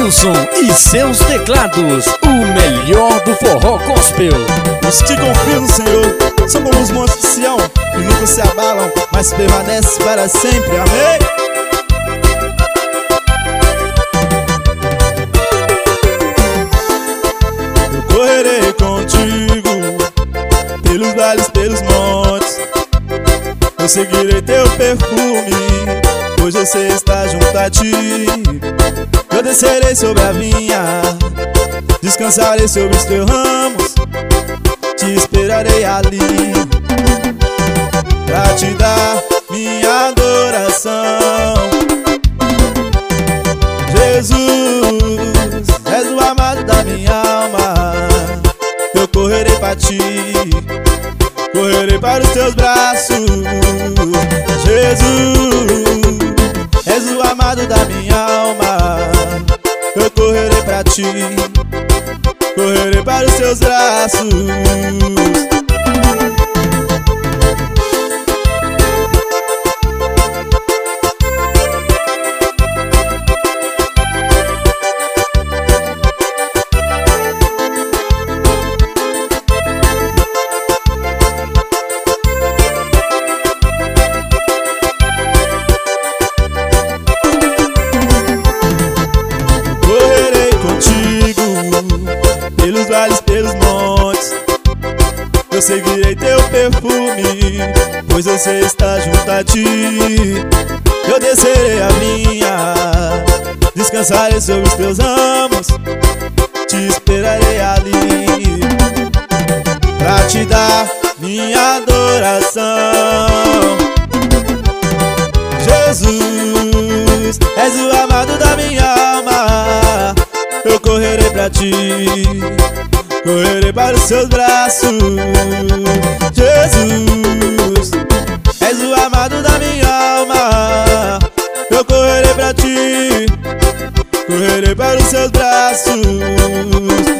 Wilson e seus teclados, o melhor do forró gospel. Os que confiam no Senhor são como os montes de Sião, que nunca se abalam, mas permanecem para sempre. Amém? Eu correrei contigo pelos vales, pelos montes. Eu seguirei teu perfume, pois você está junto a ti. Eu descerei sobre a vinha, descansarei sobre os teus ramos, te esperarei ali, pra te dar minha adoração. Jesus, és o amado da minha alma. Eu correrei pra ti, correrei para os teus braços. Jesus, és o amado da minha alma. Eu correrei pra ti, correrei para os teus braços. Pelos vales, pelos montes, eu seguirei teu perfume, pois você está junto a ti. Eu descerei a vinha, descansarei sobre os teus ramos, te esperarei ali, pra te dar minha adoração. Jesus, és o amado da minha alma. Eu correrei pra ti, correrei para os seus braços. Jesus, és o amado da minha alma. Eu correrei pra ti, correrei para os seus braços.